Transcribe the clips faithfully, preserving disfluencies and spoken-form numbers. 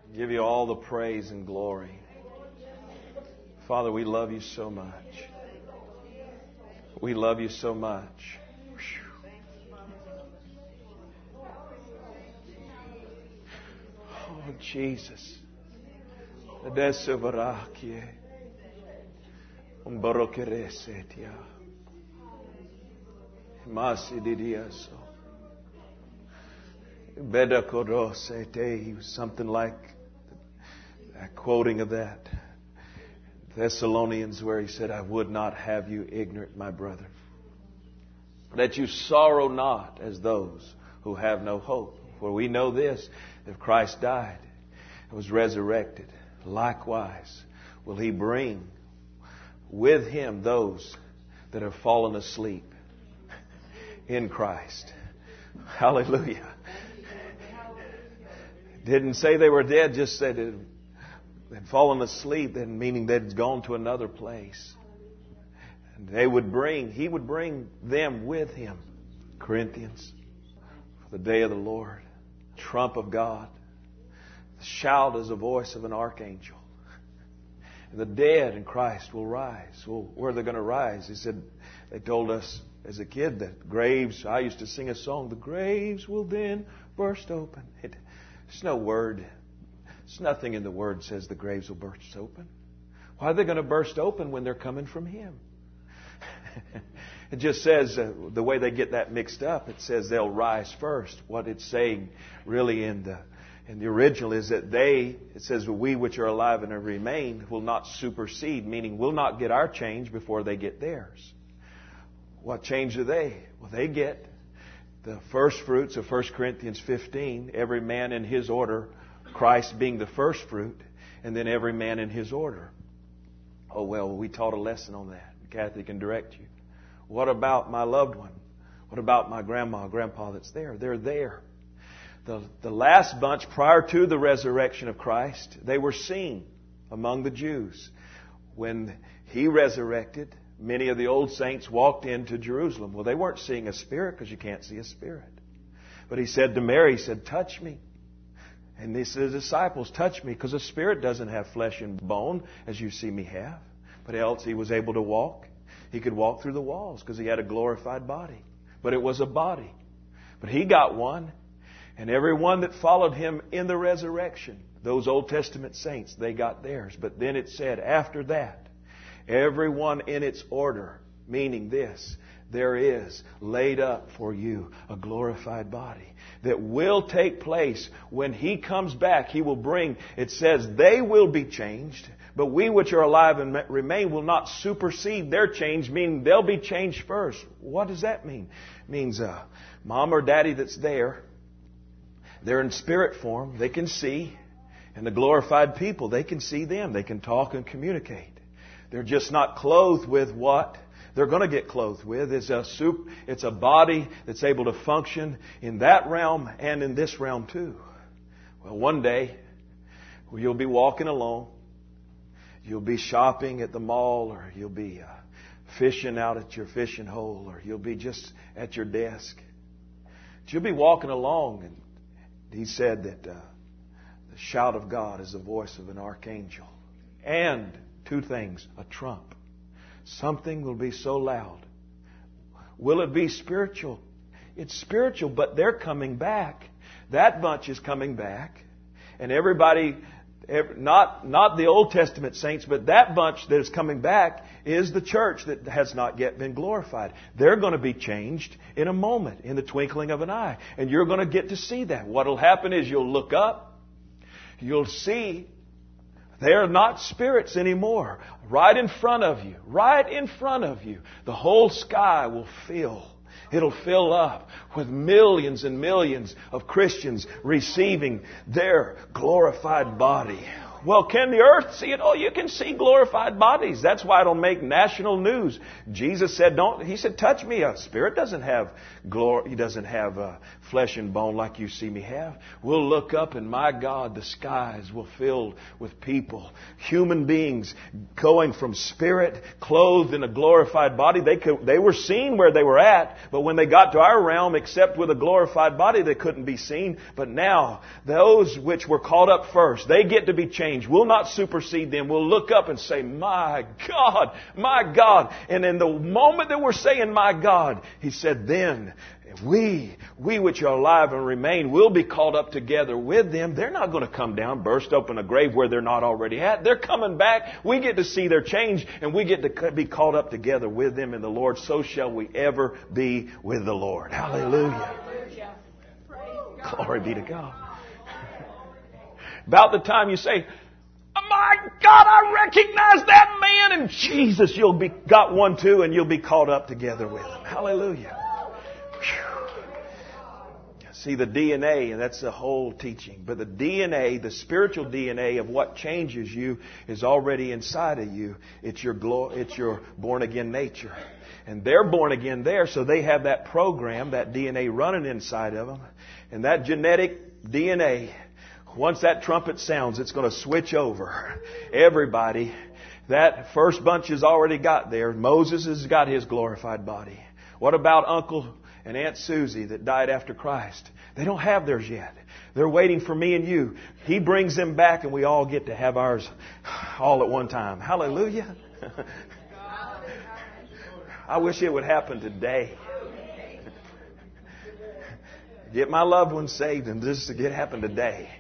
Give you all the praise and glory. Father, we love you so much. We love you so much. Oh, Jesus. Something like a quoting of that. Thessalonians, where he said, I would not have you ignorant, my brother, that you sorrow not as those who have no hope. For we know this, if Christ died and was resurrected, likewise will He bring with Him those that have fallen asleep in Christ. Hallelujah. Didn't say they were dead, just said it had fallen asleep, then meaning they'd gone to another place. And they would bring, He would bring them with Him. Corinthians, for the day of the Lord, trump of God, the shout is the voice of an archangel. And the dead in Christ will rise. Well, where are they going to rise? He said, they told us as a kid that graves, I used to sing a song, the graves will then burst open. It, there's no word. There's nothing in the Word says the graves will burst open. Why are they going to burst open when they're coming from Him? It just says, uh, the way they get that mixed up, it says they'll rise first. What it's saying really in the in the original is that they, it says, we which are alive and have remained will not supersede, meaning we'll not get our change before they get theirs. What change do they? Well, they get the first fruits of First Corinthians fifteen, every man in his order, Christ being the first fruit, and then every man in his order. Oh, well, we taught a lesson on that. Kathy can direct you. What about my loved one? What about my grandma, grandpa that's there? They're there. The, the last bunch prior to the resurrection of Christ, they were seen among the Jews. When He resurrected, many of the old saints walked into Jerusalem. Well, they weren't seeing a spirit because you can't see a spirit. But He said to Mary, He said, touch me. And He said to the disciples, touch me, because a spirit doesn't have flesh and bone as you see me have. But else He was able to walk. He could walk through the walls because He had a glorified body. But it was a body. But He got one. And everyone that followed Him in the resurrection, those Old Testament saints, they got theirs. But then it said, after that, everyone in its order, meaning this, there is laid up for you a glorified body that will take place when He comes back. He will bring, it says, they will be changed, but we which are alive and remain will not supersede their change, meaning they'll be changed first. What does that mean? It means uh, mom or daddy that's there, they're in spirit form, they can see, and the glorified people, they can see them, they can talk and communicate. They're just not clothed with what they're going to get clothed with. It's a soup, it's a body that's able to function in that realm and in this realm too. Well, one day, you'll be walking alone. You'll be shopping at the mall, or you'll be uh, fishing out at your fishing hole, or you'll be just at your desk. But you'll be walking along, and He said that uh, the shout of God is the voice of an archangel. And two things, a trump. Something will be so loud. Will it be spiritual? It's spiritual, but they're coming back. That bunch is coming back. And everybody, not, not the Old Testament saints, but that bunch that is coming back is the church that has not yet been glorified. They're going to be changed in a moment, in the twinkling of an eye. And you're going to get to see that. What will happen is you'll look up, you'll see they are not spirits anymore. Right in front of you, right in front of you, the whole sky will fill. It'll fill up with millions and millions of Christians receiving their glorified body. Well, can the earth see it? Oh, you can see glorified bodies. That's why it'll make national news. Jesus said, "Don't." He said, "Touch me. A spirit doesn't have glory. He doesn't have uh, flesh and bone like you see me have." We'll look up, and my God, the skies will fill with people, human beings, going from spirit, clothed in a glorified body. They could, they were seen where they were at, but when they got to our realm, except with a glorified body, they couldn't be seen. But now, those which were caught up first, they get to be changed. We'll not supersede them. We'll look up and say, "My God, my God." And in the moment that we're saying, "My God," He said, then we, we which are alive and remain, will be caught up together with them. They're not going to come down, burst open a grave where they're not already at. They're coming back. We get to see their change, and we get to be caught up together with them in the Lord. So shall we ever be with the Lord. Hallelujah. Hallelujah. Glory be to God. About the time you say, "My God, I recognize that man," and Jesus, you'll be got one too, and you'll be caught up together with him. Hallelujah. Whew. See, the D N A, and that's the whole teaching. But the D N A, the spiritual D N A of what changes you is already inside of you. It's your glo- it's your born again nature. And they're born again there, so they have that program, that D N A running inside of them. And that genetic D N A, once that trumpet sounds, it's going to switch over. Everybody, that first bunch has already got there. Moses has got his glorified body. What about Uncle and Aunt Susie that died after Christ? They don't have theirs yet. They're waiting for me and you. He brings them back, and we all get to have ours all at one time. Hallelujah. I wish it would happen today. Get my loved ones saved, and just to get happen today.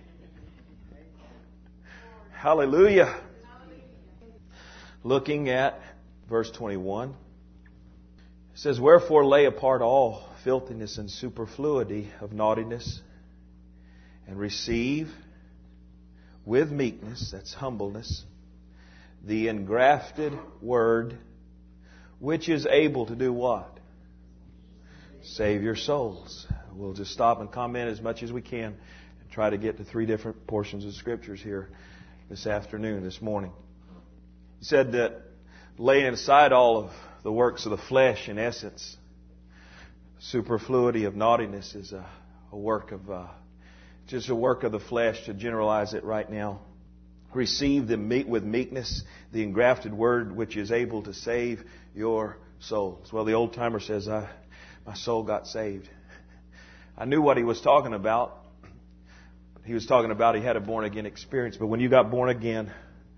Hallelujah. Looking at verse twenty-one. It says, "Wherefore lay apart all filthiness and superfluity of naughtiness, and receive with meekness," that's humbleness, "the engrafted word, which is able to do what? Save your souls." We'll just stop and comment as much as we can and try to get to three different portions of Scriptures here this afternoon, this morning. He said that laying aside all of the works of the flesh, in essence, superfluity of naughtiness is a, a work of, uh, just a work of the flesh, to generalize it right now. "Receive the meat with meekness, the engrafted word, which is able to save your souls." Well, the old timer says, I, my soul got saved. I knew what he was talking about. He was talking about he had a born-again experience. But when you got born again,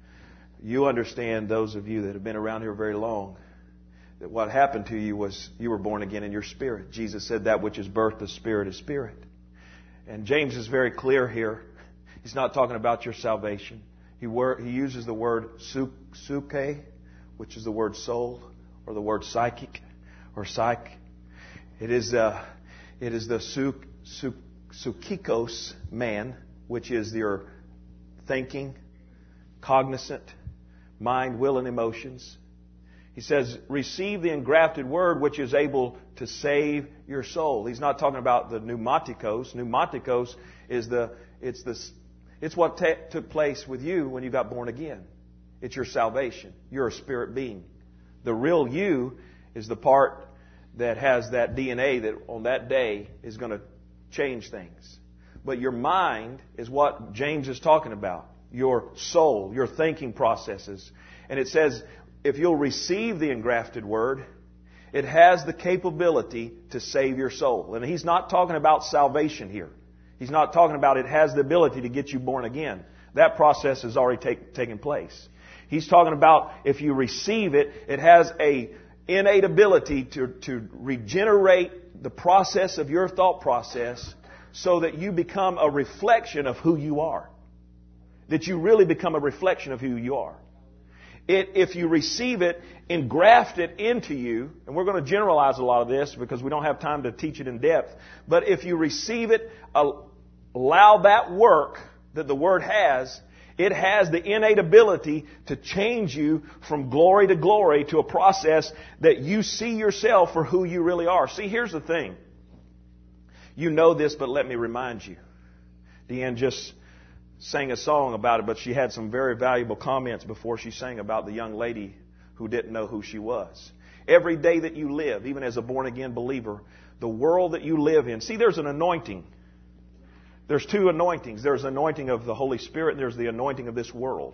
you understand, those of you that have been around here very long, that what happened to you was you were born again in your spirit. Jesus said that which is birthed the spirit is spirit. And James is very clear here. He's not talking about your salvation. He, wor- he uses the word suke, which is the word soul, or the word psychic, or psych. It is, uh, it is the suk, suk, sukikos man, which is your thinking, cognizant, mind, will, and emotions. He says, receive the engrafted word, which is able to save your soul. He's not talking about the pneumatikos. Pneumatikos is the, it's the, it's what t- took place with you when you got born again. It's your salvation. You're a spirit being. The real you is the part that has that D N A that on that day is going to change things. But your mind is what James is talking about. Your soul, your thinking processes. And it says, if you'll receive the engrafted word, it has the capability to save your soul. And he's not talking about salvation here. He's not talking about it has the ability to get you born again. That process has already take, taken place. He's talking about if you receive it, it has a innate ability to, to regenerate the process of your thought process so that you become a reflection of who you are. That you really become a reflection of who you are. It, if you receive it, engraft it into you, and we're going to generalize a lot of this because we don't have time to teach it in depth, but if you receive it, allow that work that the Word has, it has the innate ability to change you from glory to glory to a process that you see yourself for who you really are. See, here's the thing. You know this, but let me remind you. Deanne just sang a song about it, but she had some very valuable comments before she sang about the young lady who didn't know who she was. Every day that you live, even as a born-again believer, the world that you live in, see, there's an anointing. There's two anointings. There's the anointing of the Holy Spirit, and there's the anointing of this world.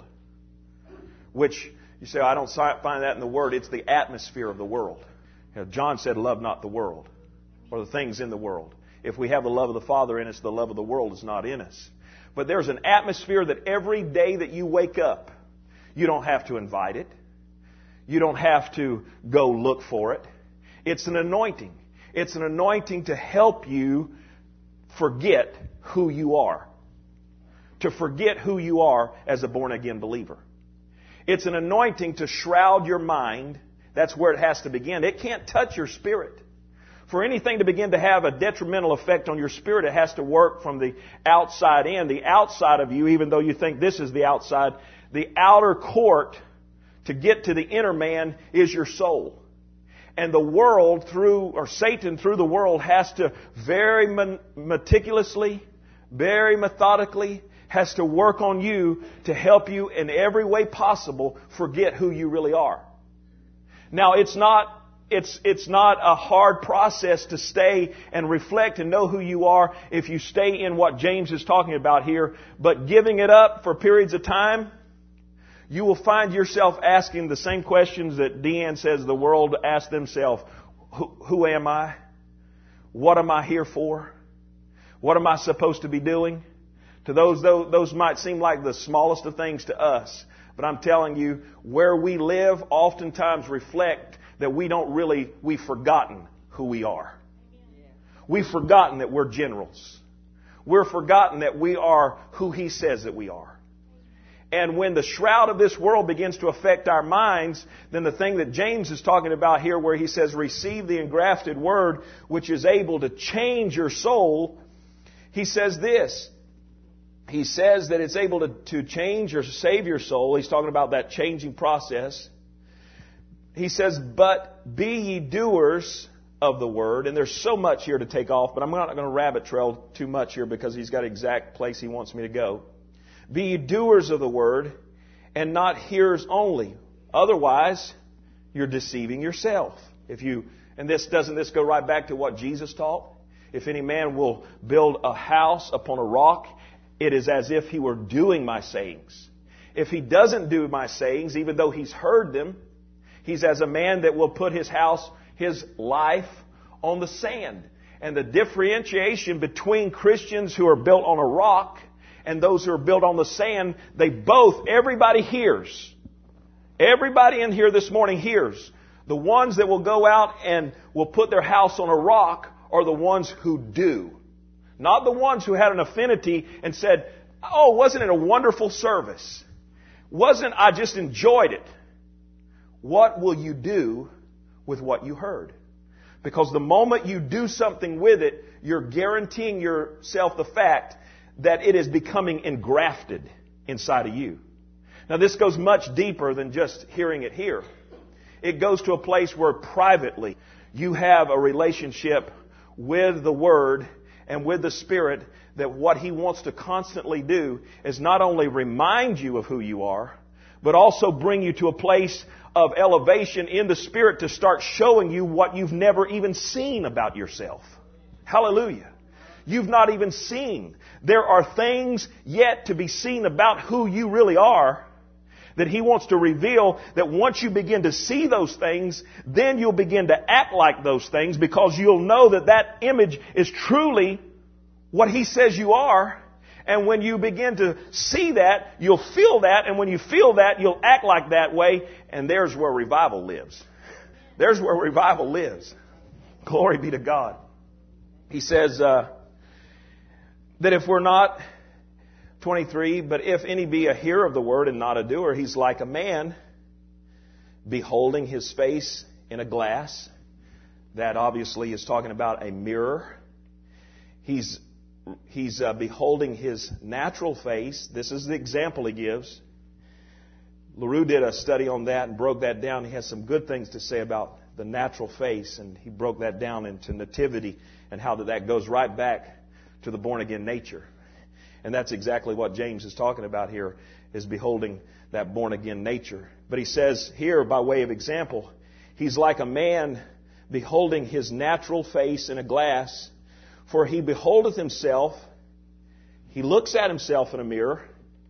Which, you say, I don't find that in the Word. It's the atmosphere of the world. You know, John said, love not the world, or the things in the world. If we have the love of the Father in us, the love of the world is not in us. But there's an atmosphere that every day that you wake up, you don't have to invite it. You don't have to go look for it. It's an anointing. It's an anointing to help you forget who you are. To forget who you are as a born-again believer. It's an anointing to shroud your mind. That's where it has to begin. It can't touch your spirit. For anything to begin to have a detrimental effect on your spirit, it has to work from the outside in. The outside of you, even though you think this is the outside, the outer court to get to the inner man is your soul. And the world through, or Satan through the world has to very meticulously, very methodically, has to work on you to help you in every way possible forget who you really are. Now, it's not It's, it's not a hard process to stay and reflect and know who you are if you stay in what James is talking about here. But giving it up for periods of time, you will find yourself asking the same questions that Deanne says the world asks themselves. Who, who am I? What am I here for? What am I supposed to be doing? To those, those might seem like the smallest of things to us. But I'm telling you, where we live oftentimes reflect that we don't really, we've forgotten who we are. We've forgotten that we're generals. We're forgotten that we are who He says that we are. And when the shroud of this world begins to affect our minds, then the thing that James is talking about here where he says, receive the engrafted word, which is able to change your soul, he says this. He says that it's able to, to change or save your soul. He's talking about that changing process. He says, but be ye doers of the word. And there's so much here to take off, but I'm not going to rabbit trail too much here because he's got an exact place he wants me to go. Be ye doers of the word and not hearers only. Otherwise, you're deceiving yourself. If you, and this doesn't this go right back to what Jesus taught? If any man will build a house upon a rock, it is as if he were doing my sayings. If he doesn't do my sayings, even though he's heard them, he's as a man that will put his house, his life, on the sand. And the differentiation between Christians who are built on a rock and those who are built on the sand, they both, everybody hears. Everybody in here this morning hears. The ones that will go out and will put their house on a rock are the ones who do. Not the ones who had an affinity and said, oh, wasn't it a wonderful service? Wasn't I just enjoyed it? What will you do with what you heard? Because the moment you do something with it, you're guaranteeing yourself the fact that it is becoming engrafted inside of you. Now, this goes much deeper than just hearing it here. It goes to a place where privately you have a relationship with the Word and with the Spirit, that what He wants to constantly do is not only remind you of who you are, but also bring you to a place of elevation in the Spirit to start showing you what you've never even seen about yourself. Hallelujah. You've not even seen. There are things yet to be seen about who you really are that He wants to reveal, that once you begin to see those things, then you'll begin to act like those things because you'll know that that image is truly what He says you are. And when you begin to see that, you'll feel that. And when you feel that, you'll act like that way. And there's where revival lives. There's where revival lives. Glory be to God. He says uh, that if we're not... twenty-three, but if any be a hearer of the word and not a doer, he's like a man beholding his face in a glass. That obviously is talking about a mirror. He's he's uh, beholding his natural face. This is the example he gives. LaRue did a study on that and broke that down. He has some good things to say about the natural face, and he broke that down into nativity and how that, that goes right back to the born-again nature. And that's exactly what James is talking about here, is beholding that born-again nature. But he says here, by way of example, he's like a man beholding his natural face in a glass, for he beholdeth himself, he looks at himself in a mirror,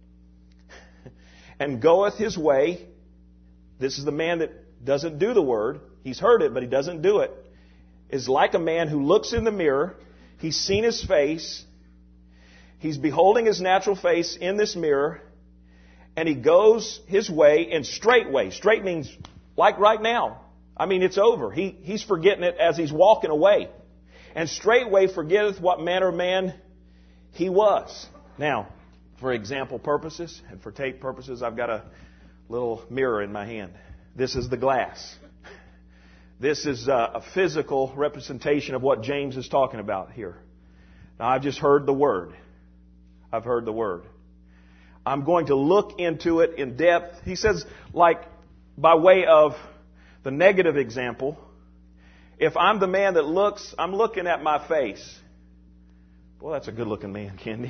and goeth his way. This is the man that doesn't do the word. He's heard it, but he doesn't do it. Is like a man who looks in the mirror. He's seen his face. He's beholding his natural face in this mirror. And he goes his way in straight way. Straight means like right now. I mean, it's over. He, he's forgetting it as he's walking away. And straightway forgetteth what manner of man he was. Now, for example purposes and for tape purposes, I've got a little mirror in my hand. This is the glass. This is a physical representation of what James is talking about here. Now, I've just heard the word. I've heard the word. I'm going to look into it in depth. He says, like, by way of the negative example, if I'm the man that looks, I'm looking at my face. Boy, that's a good-looking man, Candy.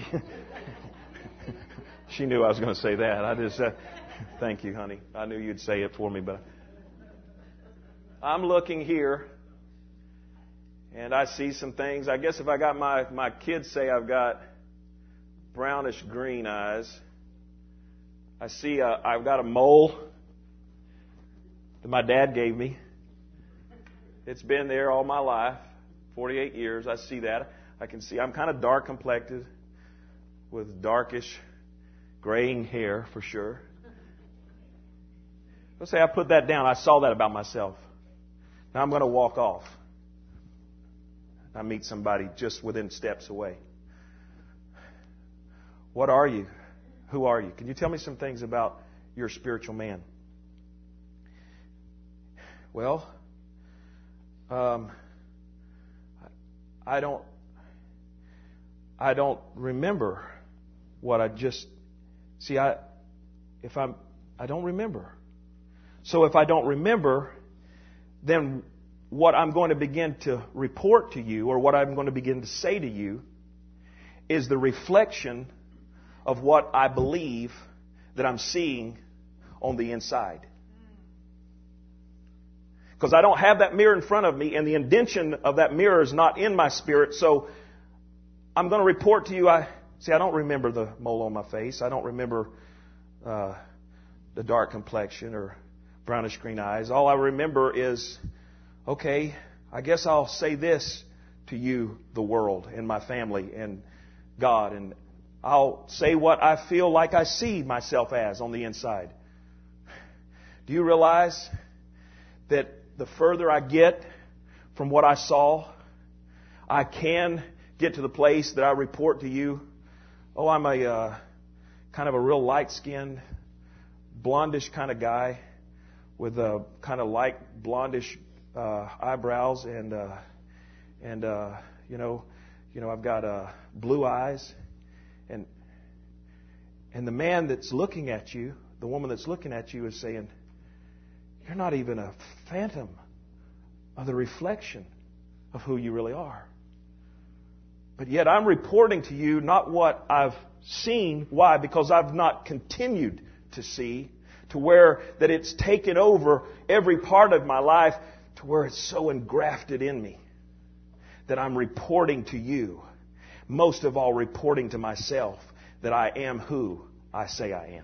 She knew I was going to say that. I just, uh, thank you, honey. I knew you'd say it for me, but I'm looking here, and I see some things. I guess if I got my, my kids say I've got brownish green eyes. I see a, I've got a mole that my dad gave me. It's been there all my life, forty-eight years. I see that. I can see I'm kind of dark complected with darkish graying hair for sure. Let's say I put that down. I saw that about myself. Now I'm going to walk off. I meet somebody just within steps away. What are you? Who are you? Can you tell me some things about your spiritual man? Well, um, I don't. I don't remember what I just see. I if I'm I don't remember. So if I don't remember, then what I'm going to begin to report to you, or what I'm going to begin to say to you, is the reflection of what I believe that I'm seeing on the inside. Because I don't have that mirror in front of me, and the indention of that mirror is not in my spirit, so I'm going to report to you. I see. I don't remember the mole on my face. I don't remember uh, the dark complexion or brownish green eyes. All I remember is, okay, I guess I'll say this to you, the world, and my family, and God, and I'll say what I feel like I see myself as on the inside. Do you realize that the further I get from what I saw, I can get to the place that I report to you, oh, I'm a uh, kind of a real light-skinned, blondish kind of guy with a kind of light blondish uh, eyebrows, and uh, and uh, you know, you know, I've got uh, blue eyes, and and the man that's looking at you, the woman that's looking at you, is saying, you're not even a phantom of the reflection of who you really are. But yet I'm reporting to you not what I've seen. Why? Because I've not continued to see to where that it's taken over every part of my life to where it's so engrafted in me that I'm reporting to you. Most of all, reporting to myself that I am who I say I am.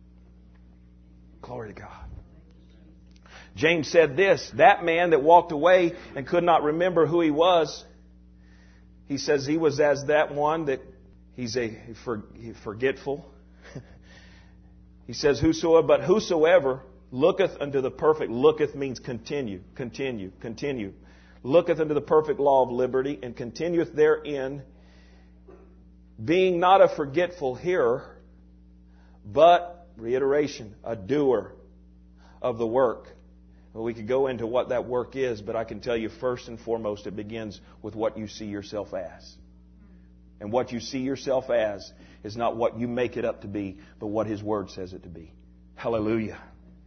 Glory to God. James said this, that man that walked away and could not remember who he was, he says he was as that one that he's a forgetful. He says, whosoever, but whosoever looketh unto the perfect, looketh means continue, continue, continue. Looketh unto the perfect law of liberty and continueth therein, being not a forgetful hearer, but, reiteration, a doer of the work. Well, we could go into what that work is, but I can tell you first and foremost it begins with what you see yourself as. And what you see yourself as is not what you make it up to be, but what His Word says it to be. Hallelujah.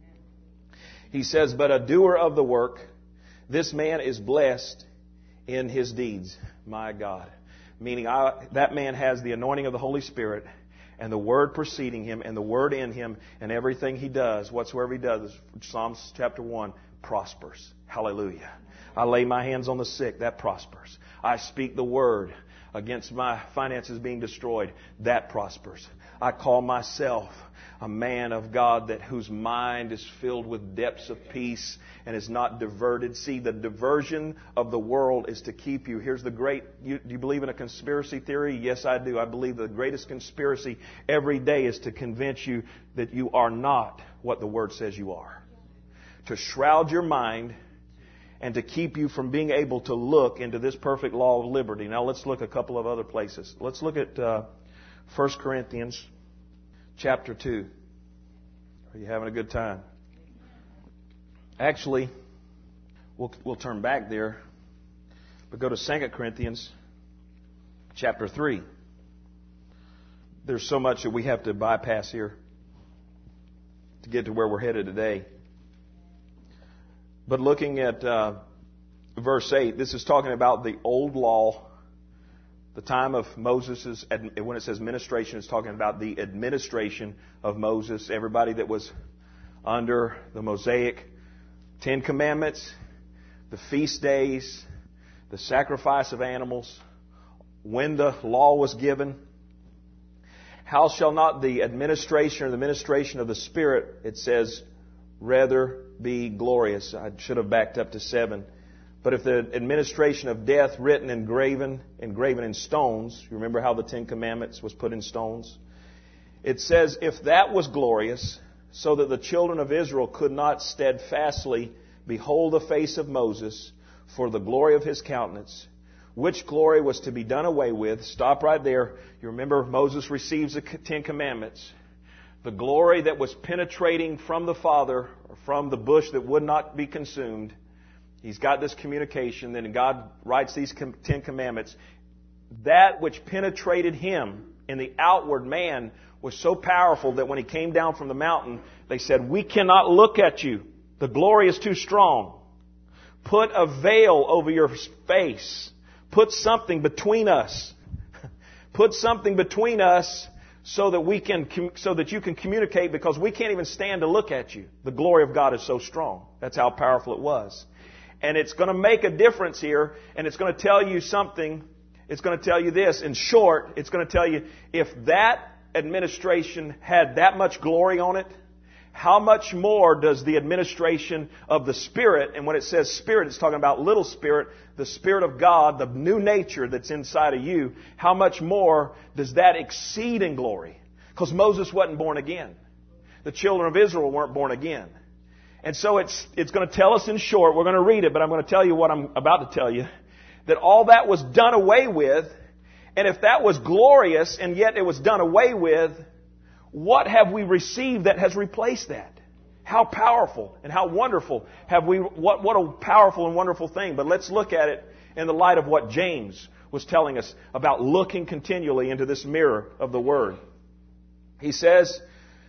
He says, but a doer of the work, this man is blessed in his deeds. My God. meaning I, that man has the anointing of the Holy Spirit and the Word preceding him and the Word in him, and everything he does, whatsoever he does, Psalms chapter one, prospers. Hallelujah. I lay my hands on the sick, that prospers. I speak the Word against my finances being destroyed, that prospers. I call myself a man of God that whose mind is filled with depths of peace and is not diverted. See, the diversion of the world is to keep you. Here's the great, you, do you believe in a conspiracy theory? Yes, I do. I believe the greatest conspiracy every day is to convince you that you are not what the Word says you are. To shroud your mind and to keep you from being able to look into this perfect law of liberty. Now let's look a couple of other places. Let's look at uh, First Corinthians chapter two. Are you having a good time? Actually, we'll, we'll turn back there, but go to Second Corinthians chapter three. There's so much that we have to bypass here to get to where we're headed today. But looking at uh, verse eight, this is talking about the old law, the time of Moses', when it says ministration, it's talking about the administration of Moses, everybody that was under the Mosaic Ten Commandments, the feast days, the sacrifice of animals, when the law was given. How shall not the administration or the ministration of the Spirit, it says, rather be glorious? I should have backed up to seven. But if the administration of death written, engraven, engraven in stones, you remember how the Ten Commandments was put in stones? It says, if that was glorious, so that the children of Israel could not steadfastly behold the face of Moses for the glory of his countenance, which glory was to be done away with. Stop right there. You remember Moses receives the Ten Commandments. The glory that was penetrating from the Father, or from the bush that would not be consumed. He's got this communication. Then God writes these Ten Commandments. That which penetrated him in the outward man was so powerful that when he came down from the mountain, they said, we cannot look at you. The glory is too strong. Put a veil over your face. Put something between us. Put something between us so that we can, so that you can communicate, because we can't even stand to look at you. The glory of God is so strong. That's how powerful it was. And it's going to make a difference here, and it's going to tell you something. It's going to tell you this. In short, it's going to tell you, if that administration had that much glory on it, how much more does the administration of the Spirit, and when it says Spirit, it's talking about little spirit, the Spirit of God, the new nature that's inside of you, how much more does that exceed in glory? Because Moses wasn't born again. The children of Israel weren't born again. And so it's it's going to tell us in short, we're going to read it, but I'm going to tell you what I'm about to tell you, that all that was done away with, and if that was glorious and yet it was done away with, what have we received that has replaced that? How powerful and how wonderful have we, what, what a powerful and wonderful thing. But let's look at it in the light of what James was telling us about looking continually into this mirror of the Word. He says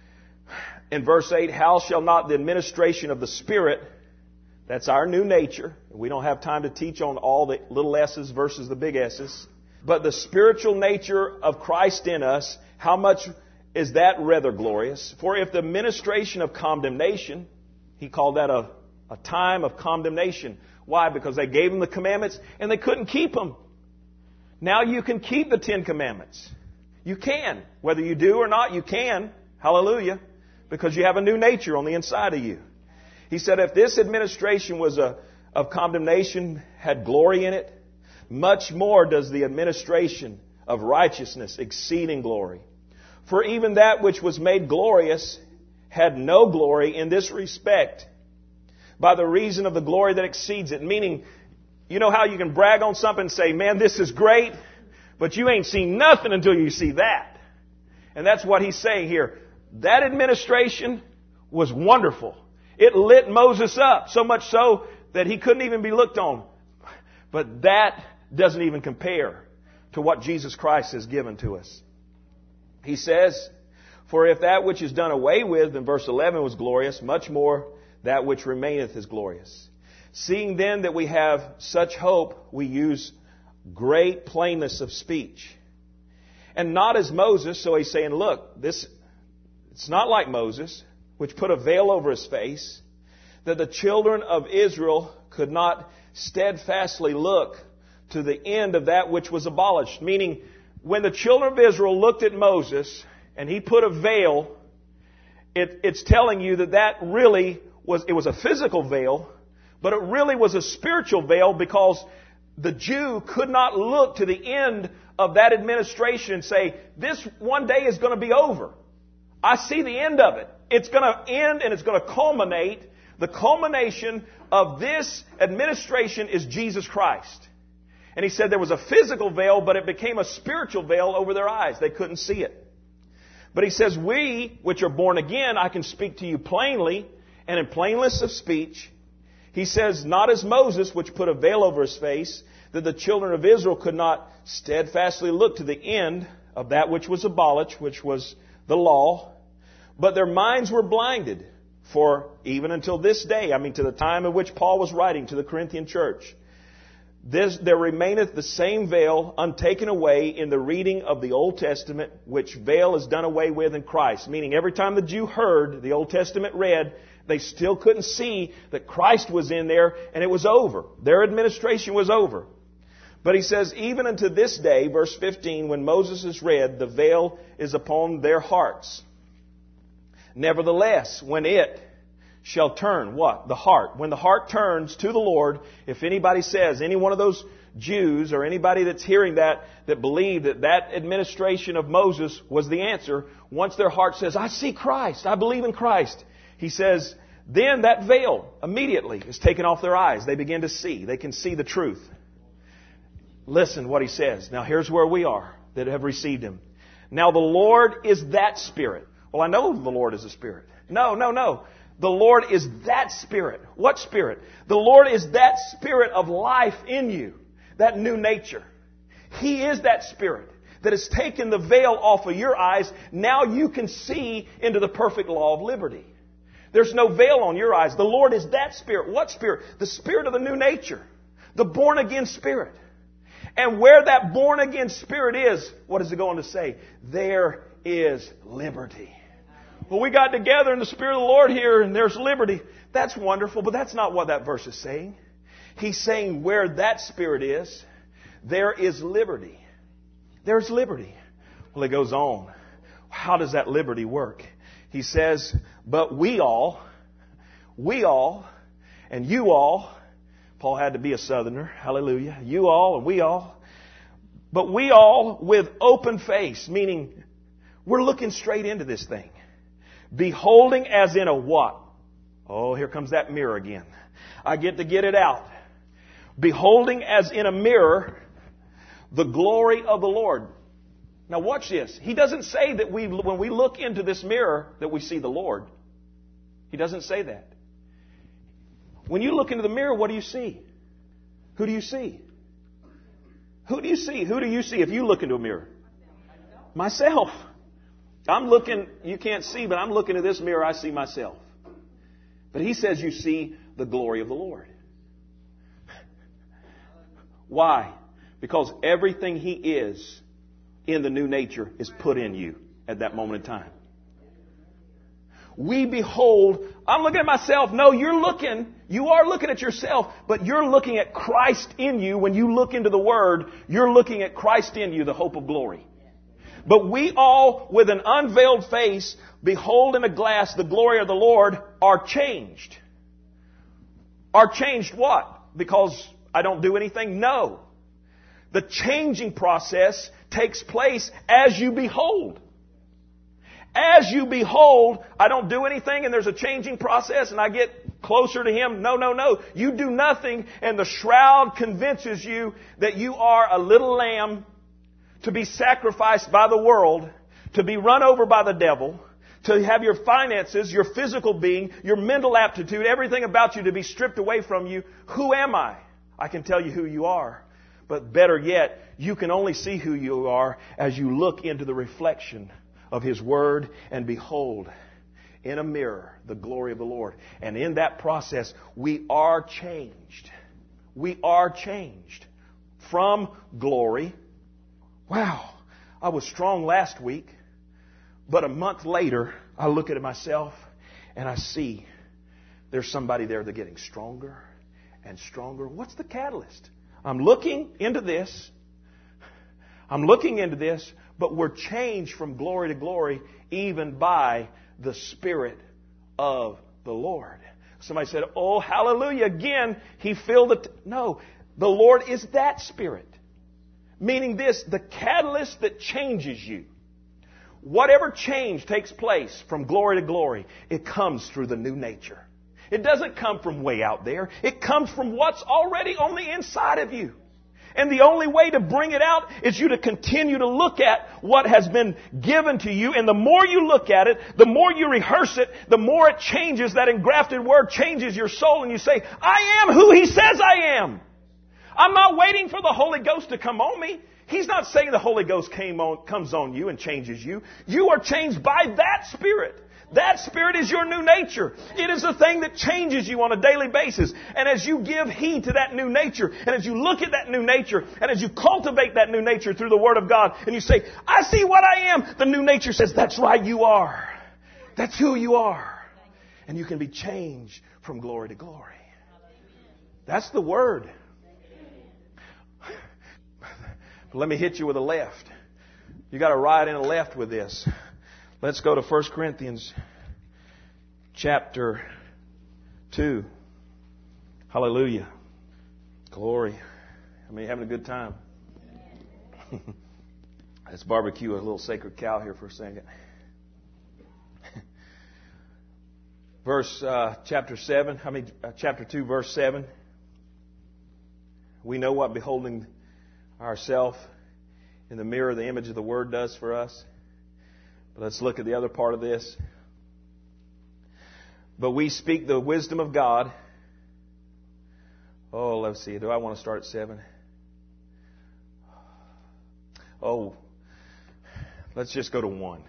in verse eight, how shall not the administration of the Spirit, that's our new nature. We don't have time to teach on all the little s's versus the big s's. But the spiritual nature of Christ in us, how much is that rather glorious? For if the ministration of condemnation, he called that a, a time of condemnation. Why? Because they gave them the commandments and they couldn't keep them. Now you can keep the Ten Commandments. You can. Whether you do or not, you can. Hallelujah. Because you have a new nature on the inside of you. He said if this administration was a, of condemnation, had glory in it, much more does the administration of righteousness exceed in glory. For even that which was made glorious had no glory in this respect, by the reason of the glory that exceeds it. Meaning, you know how you can brag on something and say, man, this is great, but you ain't seen nothing until you see that. And that's what he's saying here. That administration was wonderful. It lit Moses up, so much so that he couldn't even be looked on. But that doesn't even compare to what Jesus Christ has given to us. He says, for if that which is done away with, in verse eleven, was glorious, much more that which remaineth is glorious. Seeing then that we have such hope, we use great plainness of speech. And not as Moses, so he's saying, look, this it's not like Moses, which put a veil over his face, that the children of Israel could not steadfastly look to the end of that which was abolished. Meaning, when the children of Israel looked at Moses and he put a veil, it, it's telling you that that really was, it was a physical veil, but it really was a spiritual veil, because the Jew could not look to the end of that administration and say, this one day is going to be over. I see the end of it. It's going to end and it's going to culminate. The culmination of this administration is Jesus Christ. And he said there was a physical veil, but it became a spiritual veil over their eyes. They couldn't see it. But he says, we, which are born again, I can speak to you plainly and in plainness of speech. He says, not as Moses, which put a veil over his face, that the children of Israel could not steadfastly look to the end of that which was abolished, which was the law, but their minds were blinded. For even until this day, I mean to the time in which Paul was writing to the Corinthian church, this, there remaineth the same veil untaken away in the reading of the Old Testament, which veil is done away with in Christ. Meaning every time the Jew heard the Old Testament read, they still couldn't see that Christ was in there, and it was over. Their administration was over. But he says, even unto this day, verse fifteen, when Moses is read, the veil is upon their hearts. Nevertheless, when it shall turn, what? The heart. When the heart turns to the Lord, if anybody says, any one of those Jews or anybody that's hearing that, that believed that that administration of Moses was the answer, once their heart says, I see Christ, I believe in Christ, he says, then that veil immediately is taken off their eyes. They begin to see. They can see the truth. Listen what he says. Now here's where we are that have received Him. Now the Lord is that Spirit. Well, I know the Lord is a Spirit. No, no, no. The Lord is that Spirit. What Spirit? The Lord is that Spirit of life in you. That new nature. He is that Spirit that has taken the veil off of your eyes. Now you can see into the perfect law of liberty. There's no veil on your eyes. The Lord is that Spirit. What Spirit? The Spirit of the new nature. The born again Spirit. And where that born again Spirit is, what is it going to say? There is liberty. Well, we got together in the Spirit of the Lord here and there's liberty. That's wonderful, but that's not what that verse is saying. He's saying where that Spirit is, there is liberty. There's liberty. Well, it goes on. How does that liberty work? He says, but we all, we all, and you all, Paul had to be a southerner, hallelujah, you all and we all, but we all with open face, meaning we're looking straight into this thing. Beholding as in a what? Oh, here comes that mirror again. I get to get it out. Beholding as in a mirror the glory of the Lord. Now watch this. He doesn't say that we, when we look into this mirror, that we see the Lord. He doesn't say that. When you look into the mirror, what do you see? Who do you see? Who do you see? Who do you see if you look into a mirror? Myself. I'm looking, you can't see, but I'm looking at this mirror, I see myself. But he says you see the glory of the Lord. Why? Because everything He is in the new nature is put in you at that moment in time. We behold, I'm looking at myself. No, you're looking, you are looking at yourself, but you're looking at Christ in you. When you look into the Word, you're looking at Christ in you, the hope of glory. But we all, with an unveiled face, behold in a glass the glory of the Lord, are changed. Are changed what? Because I don't do anything? No. The changing process takes place as you behold. As you behold, I don't do anything and there's a changing process and I get closer to Him. No, no, no. You do nothing and the shroud convinces you that you are a little lamb to be sacrificed by the world, to be run over by the devil, to have your finances, your physical being, your mental aptitude, everything about you to be stripped away from you. Who am I? I can tell you who you are. But better yet, you can only see who you are as you look into the reflection of His Word and behold in a mirror the glory of the Lord. And in that process, we are changed. We are changed. from glory. Wow, I was strong last week, but a month later, I look at myself and I see there's somebody there that's getting stronger and stronger. What's the catalyst? I'm looking into this. I'm looking into this, but we're changed from glory to glory even by the Spirit of the Lord. Somebody said, oh, hallelujah. Again, He filled it. T-. No, the Lord is that Spirit. Meaning this, the catalyst that changes you. Whatever change takes place from glory to glory, it comes through the new nature. It doesn't come from way out there. It comes from what's already on the inside of you. And the only way to bring it out is you to continue to look at what has been given to you. And the more you look at it, the more you rehearse it, the more it changes. That engrafted word changes your soul. And you say, I am who He says I am. I'm not waiting for the Holy Ghost to come on me. He's not saying the Holy Ghost came on, comes on you and changes you. You are changed by that Spirit. That Spirit is your new nature. It is the thing that changes you on a daily basis. And as you give heed to that new nature, and as you look at that new nature, and as you cultivate that new nature through the Word of God, and you say, I see what I am, the new nature says, that's right, you are. That's who you are. And you can be changed from glory to glory. That's the Word. But let me hit you with a left. You got to ride in a left with this. Let's go to First Corinthians chapter two. Hallelujah. Glory. I mean, having a good time. Let's barbecue a little sacred cow here for a second. Verse, uh, chapter seven, I mean, uh, chapter two, verse seven. We know what beholding ourselves in the mirror, the image of the Word does for us. But let's look at the other part of this. But we speak the wisdom of God. Oh, let's see. Do I want to start at seven? Oh, let's just go to one.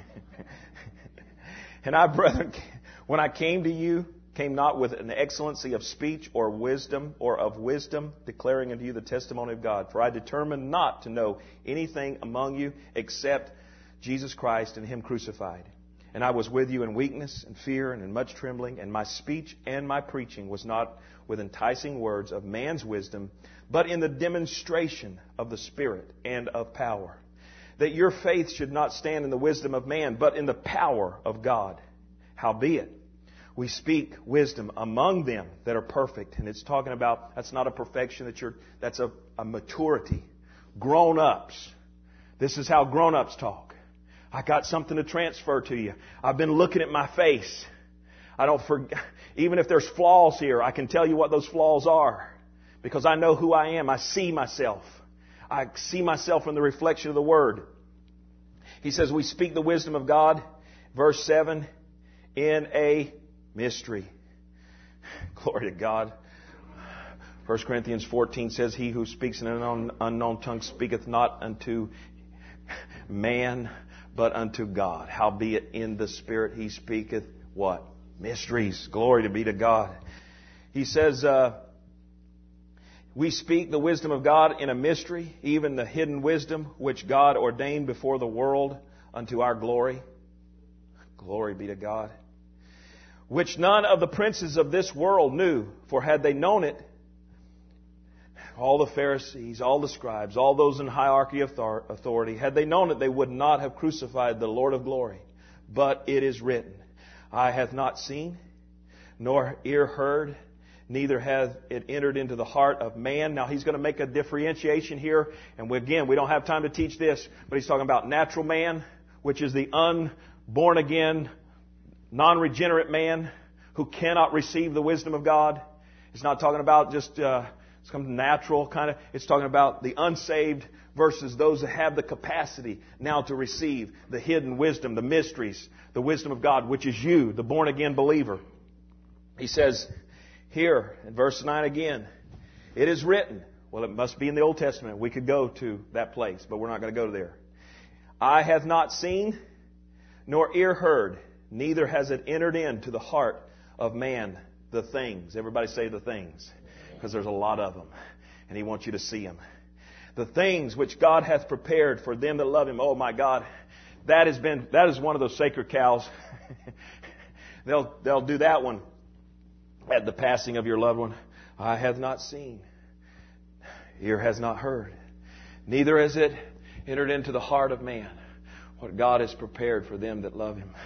And I, brethren, when I came to you, came not with an excellency of speech or wisdom or of wisdom, declaring unto you the testimony of God. For I determined not to know anything among you except Jesus Christ and Him crucified. And I was with you in weakness and fear and in much trembling. And my speech and my preaching was not with enticing words of man's wisdom, but in the demonstration of the Spirit and of power. That your faith should not stand in the wisdom of man, but in the power of God. Howbeit, we speak wisdom among them that are perfect. And it's talking about, that's not a perfection, that you're, that's a, a maturity. Grown-ups. This is how grown-ups talk. I got something to transfer to you. I've been looking at my face. I don't forget, even if there's flaws here, I can tell you what those flaws are. Because I know who I am. I see myself. I see myself in the reflection of the Word. He says we speak the wisdom of God. Verse seven, in a mystery. Glory to God. First Corinthians fourteen says, he who speaks in an unknown, unknown tongue speaketh not unto man, but unto God. Howbeit in the Spirit he speaketh what? Mysteries. Glory to be to God. He says, uh, we speak the wisdom of God in a mystery, even the hidden wisdom which God ordained before the world unto our glory. Glory be to God. Which none of the princes of this world knew, for had they known it, all the Pharisees, all the scribes, all those in hierarchy of authority, had they known it, they would not have crucified the Lord of glory. But it is written, eye hath not seen, nor ear heard, neither hath it entered into the heart of man. Now he's going to make a differentiation here. And we, again, we don't have time to teach this, but he's talking about natural man, which is the unborn again, non-regenerate man who cannot receive the wisdom of God. It's not talking about just uh, some natural kind of. It's talking about the unsaved versus those that have the capacity now to receive the hidden wisdom, the mysteries, the wisdom of God, which is you, the born again believer. He says here in verse nine again, it is written. Well, it must be in the Old Testament. We could go to that place, but we're not going to go there. Eye hath not seen, nor ear heard, neither has it entered into the heart of man the things. Everybody say the things. Because there's a lot of them. And He wants you to see them. The things which God hath prepared for them that love Him. Oh my God. That has been, that is one of those sacred cows. they'll, they'll do that one at the passing of your loved one. Eye hath not seen, ear has not heard, neither has it entered into the heart of man what God has prepared for them that love Him.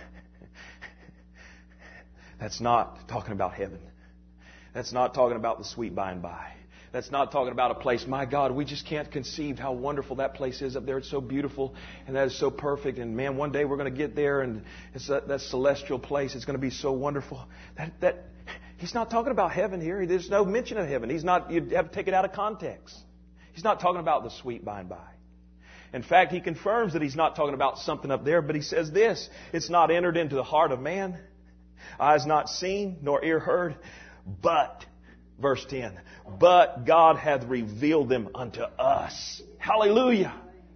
That's not talking about heaven. That's not talking about the sweet by and by. That's not talking about a place, my God, we just can't conceive how wonderful that place is up there. It's so beautiful and that is so perfect. And man, one day we're going to get there and it's that, that celestial place. It's going to be so wonderful. That, that, he's not talking about heaven here. There's no mention of heaven. He's not, you have to take it out of context. He's not talking about the sweet by and by. In fact, he confirms that he's not talking about something up there, but he says this, it's not entered into the heart of man, eyes not seen, nor ear heard, but, verse ten, but God hath revealed them unto us. Hallelujah.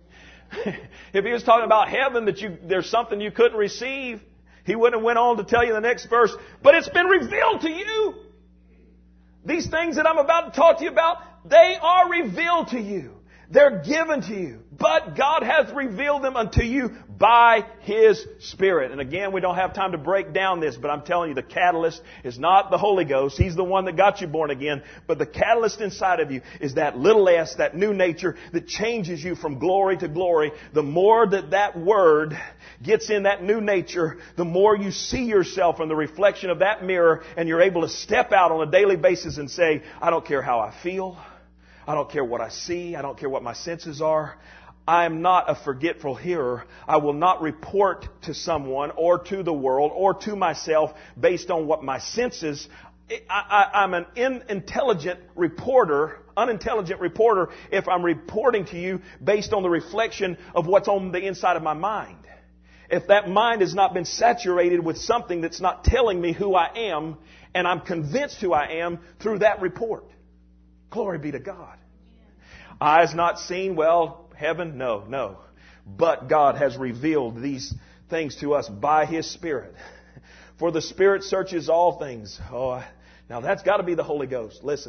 If he was talking about heaven, that you there's something you couldn't receive, he wouldn't have went on to tell you in the next verse, but it's been revealed to you. These things that I'm about to talk to you about, they are revealed to you. They're given to you. But God hath revealed them unto you by His Spirit. And again, we don't have time to break down this, but I'm telling you, the catalyst is not the Holy Ghost. He's the one that got you born again. But the catalyst inside of you is that little s, that new nature that changes you from glory to glory. The more that that Word gets in that new nature, the more you see yourself in the reflection of that mirror, and you're able to step out on a daily basis and say, I don't care how I feel. I don't care what I see. I don't care what my senses are. I am not a forgetful hearer. I will not report to someone or to the world or to myself based on what my senses. I, I, I'm an unintelligent reporter, unintelligent reporter if I'm reporting to you based on the reflection of what's on the inside of my mind. If that mind has not been saturated with something that's not telling me who I am, and I'm convinced who I am through that report. Glory be to God. Eyes not seen, well, heaven, no, no. But God has revealed these things to us by His Spirit. For the Spirit searches all things. Oh, now that's got to be the Holy Ghost. Listen.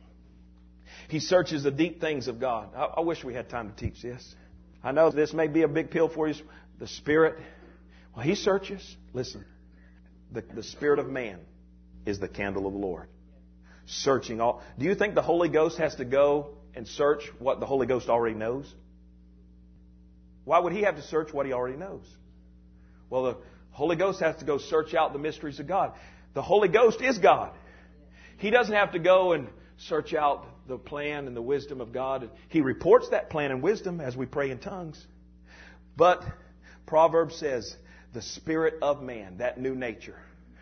He searches the deep things of God. I, I wish we had time to teach this. I know this may be a big pill for you. The Spirit, well, He searches. Listen. The, the Spirit of man is the candle of the Lord. Searching all. Do you think the Holy Ghost has to go and search what the Holy Ghost already knows? Why would He have to search what He already knows? Well, the Holy Ghost has to go search out the mysteries of God. The Holy Ghost is God. He doesn't have to go and search out the plan and the wisdom of God. He reports that plan and wisdom as we pray in tongues. But Proverbs says, the spirit of man, that new nature,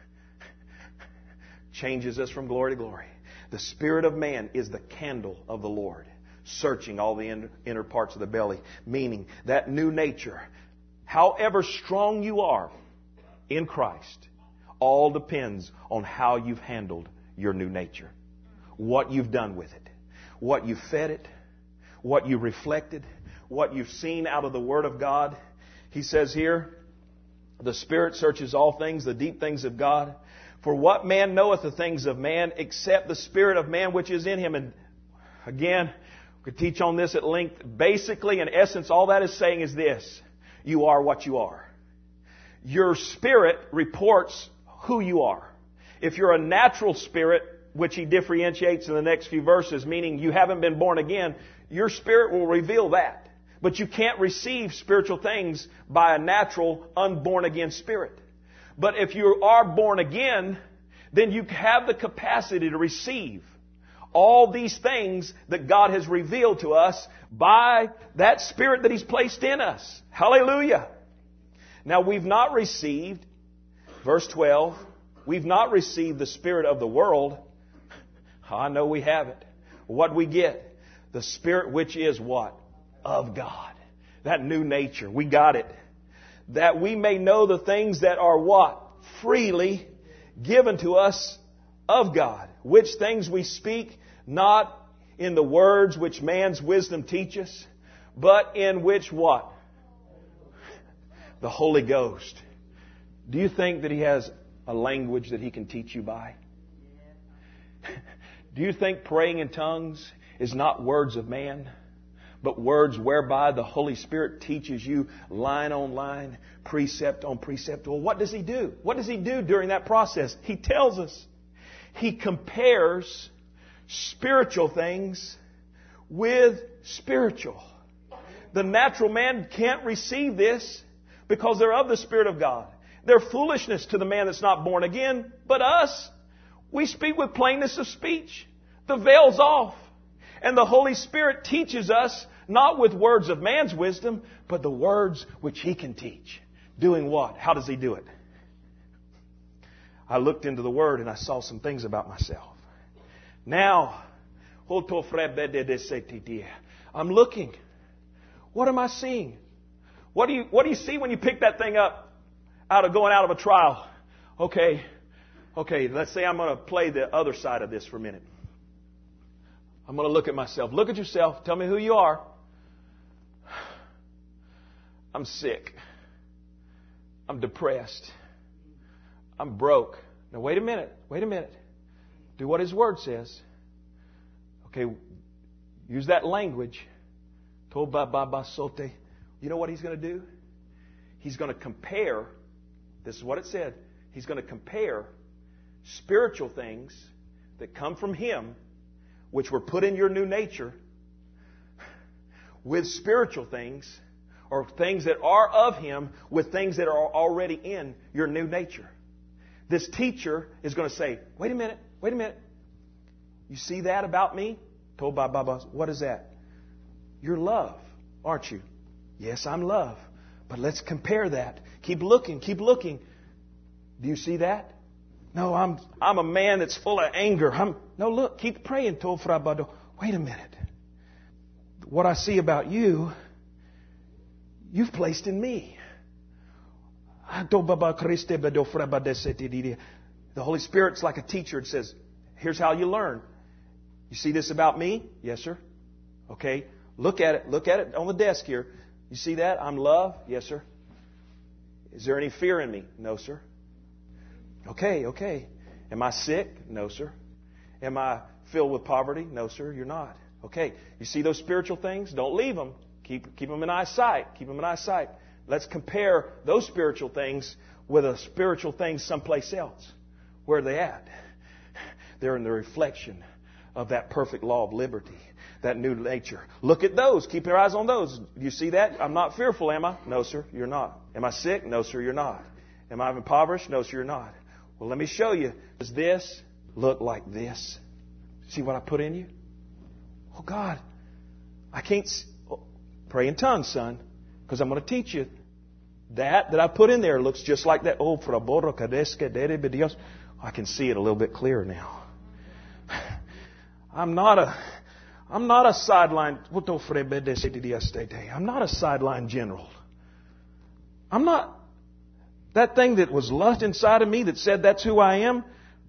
changes us from glory to glory. The spirit of man is the candle of the Lord, searching all the inner, inner parts of the belly. Meaning that new nature, however strong you are in Christ, all depends on how you've handled your new nature. What you've done with it. What you fed it. What you reflected. What you've seen out of the Word of God. He says here, the Spirit searches all things, the deep things of God. For what man knoweth the things of man except the Spirit of man which is in him? And again, we could teach on this at length. Basically, in essence, all that is saying is this. You are what you are. Your spirit reports who you are. If you're a natural spirit, which he differentiates in the next few verses, meaning you haven't been born again, your spirit will reveal that. But you can't receive spiritual things by a natural, unborn again spirit. But if you are born again, then you have the capacity to receive all these things that God has revealed to us by that Spirit that He's placed in us. Hallelujah. Now we've not received, verse twelve, we've not received the spirit of the world. I know we haven't. What we get? The Spirit which is what? Of God. That new nature. We got it. That we may know the things that are what? Freely given to us of God. Which things we speak, not in the words which man's wisdom teaches, but in which what? The Holy Ghost. Do you think that He has a language that He can teach you by? Do you think praying in tongues is not words of man, but words whereby the Holy Spirit teaches you line on line, precept on precept. Well, what does He do? What does He do during that process? He tells us. He compares spiritual things with spiritual. The natural man can't receive this because they're of the Spirit of God. They're foolishness to the man that's not born again. But us, we speak with plainness of speech. The veil's off. And the Holy Spirit teaches us not with words of man's wisdom, but the words which He can teach. Doing what? How does He do it? I looked into the Word and I saw some things about myself. Now, I'm looking. What am I seeing? What do you, what do you see when you pick that thing up out of going out of a trial? Okay, okay, let's say I'm going to play the other side of this for a minute. I'm going to look at myself. Look at yourself. Tell me who you are. I'm sick. I'm depressed. I'm broke. Now wait a minute. Wait a minute. Do what His Word says. Okay, use that language. You know what He's going to do? He's going to compare. This is what it said. He's going to compare spiritual things that come from Him, which were put in your new nature, with spiritual things, or things that are of Him, with things that are already in your new nature. This teacher is going to say, wait a minute, wait a minute. You see that about me? Told by Baba, what is that? You're love, aren't you? Yes, I'm love. But let's compare that. Keep looking, keep looking. Do you see that? No, I'm I'm a man that's full of anger. I'm, no, look, keep praying. Told Frabado, wait a minute. What I see about you, you've placed in me. The Holy Spirit's like a teacher. It says, here's how you learn. You see this about me? Yes, sir. Okay. Look at it. Look at it on the desk here. You see that? I'm love? Yes, sir. Is there any fear in me? No, sir. Okay, okay. Am I sick? No, sir. Am I filled with poverty? No, sir, you're not. Okay. You see those spiritual things? Don't leave them. Keep, keep them in eyesight. Keep them in eyesight. Let's compare those spiritual things with a spiritual thing someplace else. Where are they at? They're in the reflection of that perfect law of liberty, that new nature. Look at those. Keep your eyes on those. Do you see that? I'm not fearful, am I? No, sir, you're not. Am I sick? No, sir, you're not. Am I impoverished? No, sir, you're not. Well, let me show you. Does this look like this? See what I put in you? Oh, God, I can't... Oh, pray in tongues, son, because I'm going to teach you. That that I put in there looks just like that. Oh, I can see it a little bit clearer now. I'm not a... I'm not a sideline. I'm not a sideline general. I'm not that thing that was lust inside of me that said that's who I am.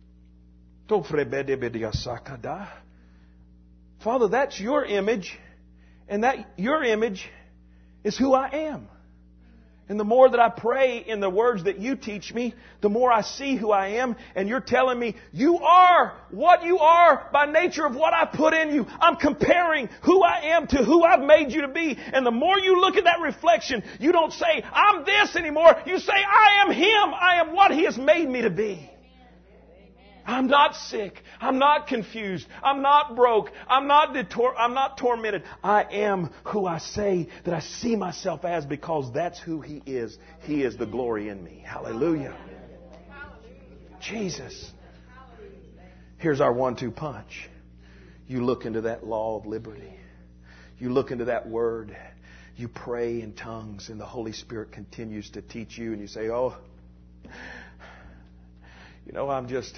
Father, that's your image, and that your image is who I am. And the more that I pray in the words that you teach me, the more I see who I am. And you're telling me, you are what you are by nature of what I put in you. I'm comparing who I am to who I've made you to be. And the more you look at that reflection, you don't say, I'm this anymore. You say, I am Him. I am what He has made me to be. I'm not sick. I'm not confused. I'm not broke. I'm not detor- I'm not tormented. I am who I say that I see myself as, because that's who He is. He is the glory in me. Hallelujah. Jesus. Here's our one two punch. You look into that law of liberty. You look into that word. You pray in tongues, and the Holy Spirit continues to teach you, and you say, oh, you know, I'm just...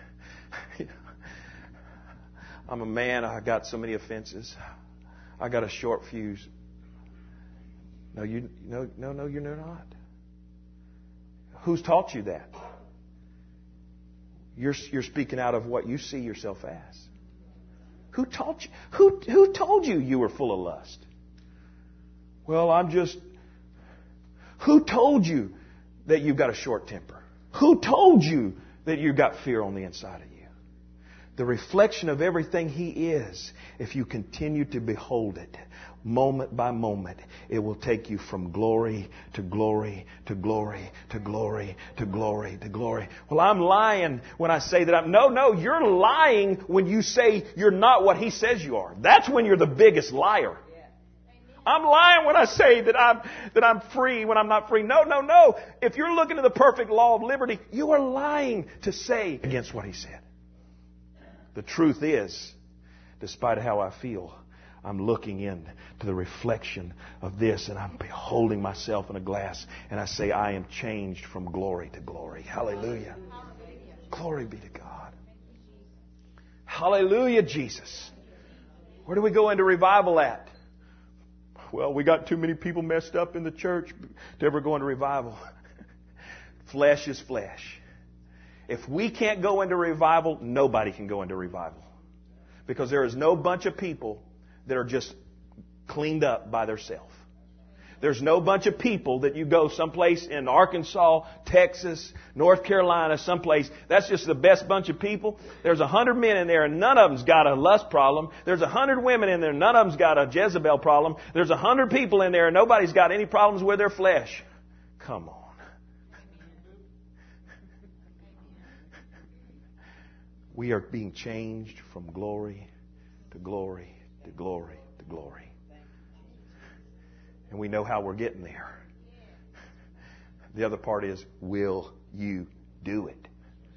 I'm a man. I got so many offenses. I got a short fuse. No, you, no, no, no, you're not. Who's taught you that? You're you're speaking out of what you see yourself as. Who taught you? Who who told you you were full of lust? Well, I'm just. Who told you that you've got a short temper? Who told you that you've got fear on the inside of you? the reflection of everything He is, if you continue to behold it, moment by moment, it will take you from glory to glory to glory to glory to glory to glory. Well, I'm lying when I say that I'm... No, no, you're lying when you say you're not what He says you are. That's when you're the biggest liar. I'm lying when I say that I'm, that I'm free when I'm not free. No, no, no. If you're looking at the perfect law of liberty, you are lying to say against what He said. The truth is, despite how I feel, I'm looking in to the reflection of this, and I'm beholding myself in a glass, and I say, I am changed from glory to glory. Hallelujah. Hallelujah. Glory be to God. Hallelujah, Jesus. Where do we go into revival at? Well, we got too many people messed up in the church to ever go into revival. Flesh is flesh. If we can't go into revival, nobody can go into revival. Because there is no bunch of people that are just cleaned up by themselves. There's no bunch of people that you go someplace in Arkansas, Texas, North Carolina, someplace. That's just the best bunch of people. There's a hundred men in there and none of them's got a lust problem. There's a hundred women in there and none of them's got a Jezebel problem. There's a hundred people in there and nobody's got any problems with their flesh. Come on. We are being changed from glory to glory to glory to glory. And we know how we're getting there. The other part is, will you do it?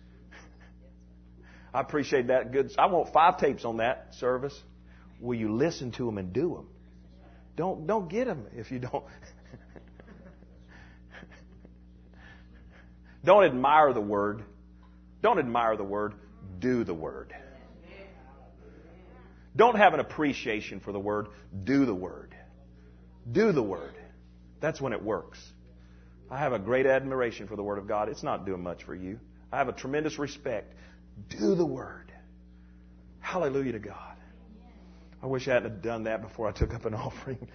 I appreciate that. Good. I want five tapes on that service. Will you listen to them and do them? Don't don't get them if you don't. Don't admire the Word. Don't admire the Word. Do the Word. Don't have an appreciation for the Word. Do the Word. Do the Word. That's when it works. I have a great admiration for the Word of God. It's not doing much for you. I have a tremendous respect. Do the Word. Hallelujah to God. I wish I hadn't done that before I took up an offering.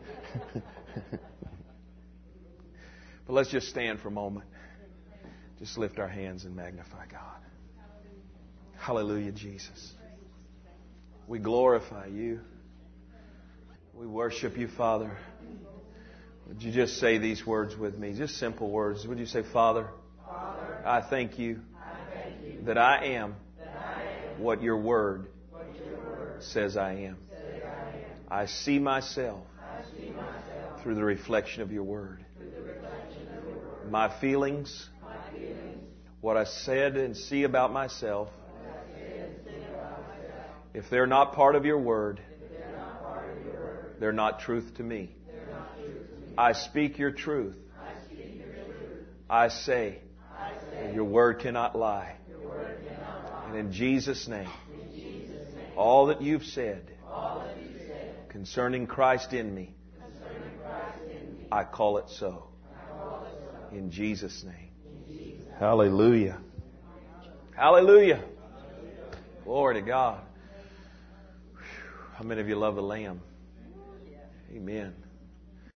But let's just stand for a moment. Just lift our hands and magnify God. Hallelujah, Jesus. We glorify You. We worship You, Father. Would You just say these words with me? Just simple words. Would you say, Father, Father I thank You, I thank you that, I am that I am what Your Word, what your word says I am. Says I am. I see myself, I see myself through the reflection of Your Word. Through the reflection of your word. My feelings, My feelings, what I said and see about myself, if they're not part of Your Word, they're not truth to me. I speak Your truth. I say Your Word cannot lie. And in Jesus' name, all that You've said concerning Christ in me, I call it so. In Jesus' name. Hallelujah. Hallelujah. Glory to God. How many of you love the Lamb? Amen.